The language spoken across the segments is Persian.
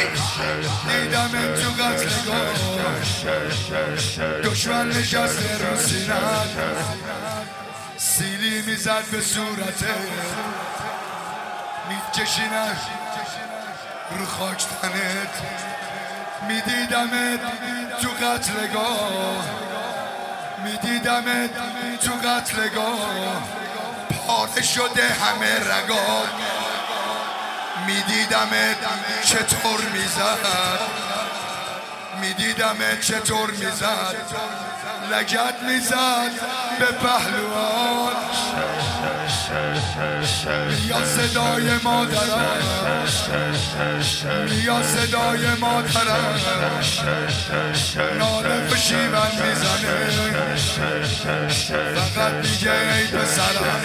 دیدم تو قتلگاه دشمن نشسته رو سینت سیلی میزد به صورته میکشینش رو خاک تنت میدیدمت تو قتلگاه میدیدمت تو قتلگاه پاره شده همه رگات میدیدمت چطور میزد میدیدمت چطور میزد لگد میزد به پهلوان یا صدای مادرم یا صدای مادرم ناله به شیون میزنه فقط میگه ای پسرم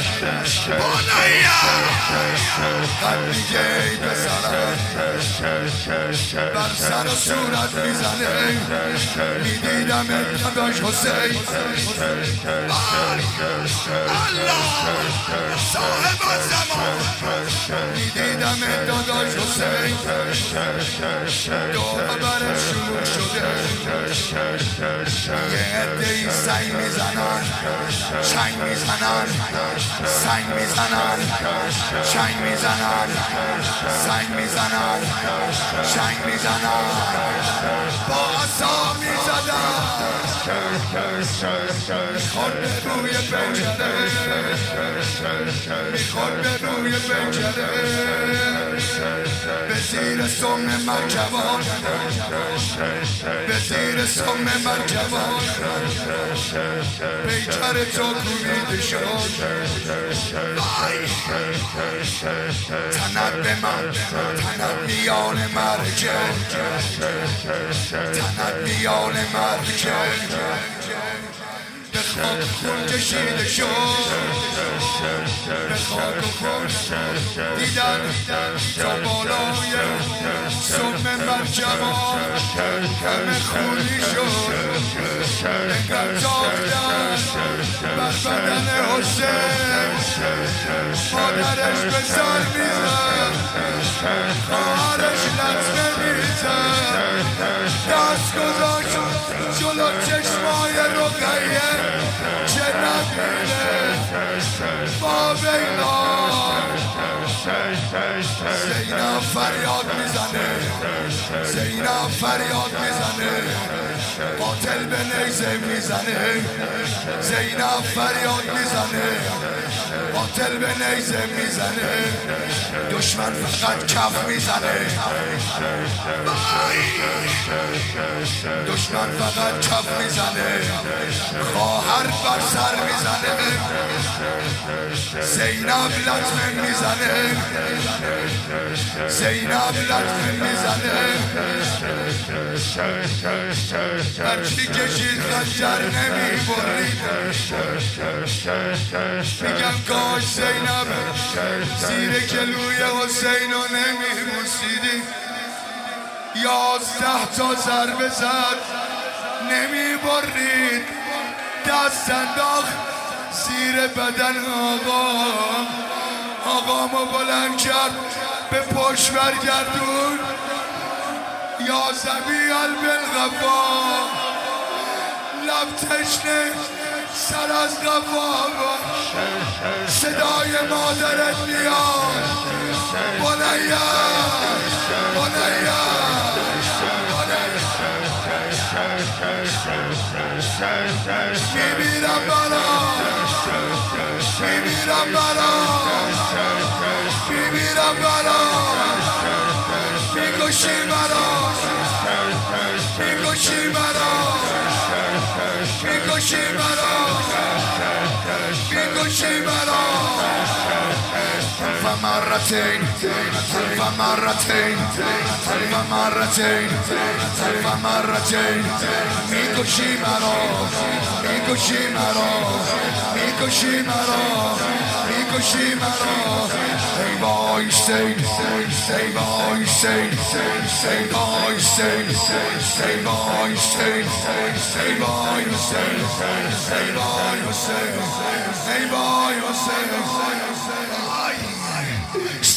فقط میگه ای پسرم بر سر و صورت میزنه میدیدم داداش حسین الله صاحب زمان میدیدم داداش حسین دو برش شروع شده یه عده‌ای سنگ میزنن چنگ میزنن سنگ میزنن چنگ میزنن سنگ میزنن چنگ میزنن با عصا میزدن میخواد به روی پنجره میخواد به روی پنجره به زیر سم من جوان به زیر سم من جوان پیکر تو کوبیده شد تنت به من تنت میان مرکه تنت میان مرکه به خاک خون کشیده شد به خاک خون دیدن تا بالای سم من جوان همه خونی شد انقدر تاختن بر بدن حسین مادرش به سر میزن خواهرش لطمه میزن دست گذاشت جلو چشمای رقیه چه نبینه با بیلان زینب فریاد میزنه زینب فریاد میزنه قاتل به نیزه میزنه زینب فریاد میزنه قاتل به نیزه میزنه دشمن فقط کف میزنه دشمن فقط کف میزنه خواهر بر سر میزنه زینب لطمه میزنه زینب لطمه میزنه هرچی کشید خنجر نمیبرید میگم کاش زینب زیر گلوی حسین رو نمیبوسیدی 11 تا ضربه زد نمیبرید دست انداخت زیر بدن آقامو بلند کرد به پشت برگردون یا زبی البالغفا لب تشنه سر از غفا صدای مادرت میاد بنیا بنیا میمیرم برا میمیرم برا میمیرم برا میکشی مرا میکشی مرا میکشی مرا میکشی مرا فمرتين فمرتين فمرتين فمرتين میکشی مرا میکشی مرا میکشی مرا میکشی مرا ای وای حسین ای وای حسین ای وای حسین ای وای حسین ای وای حسین ای وای حسین ای وای حسین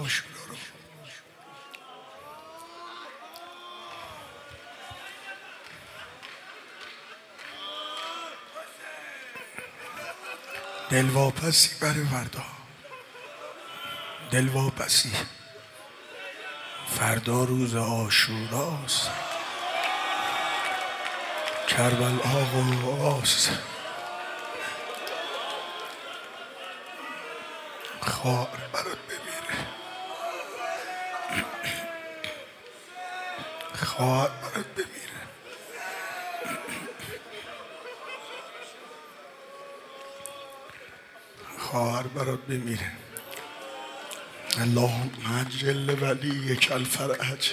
عاشورا رو دلواپسی برای فردا، دلواپسی. فردا روز عاشوراست، کربلا آقاست. خواهر برات بمیره، خواهر برات بمیره. خواهر برات بمیره. اللهم عجل ولیک الفرج،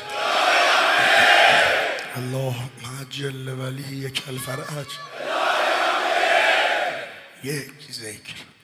اللهم عجل ولیک الفرج. یک ذکر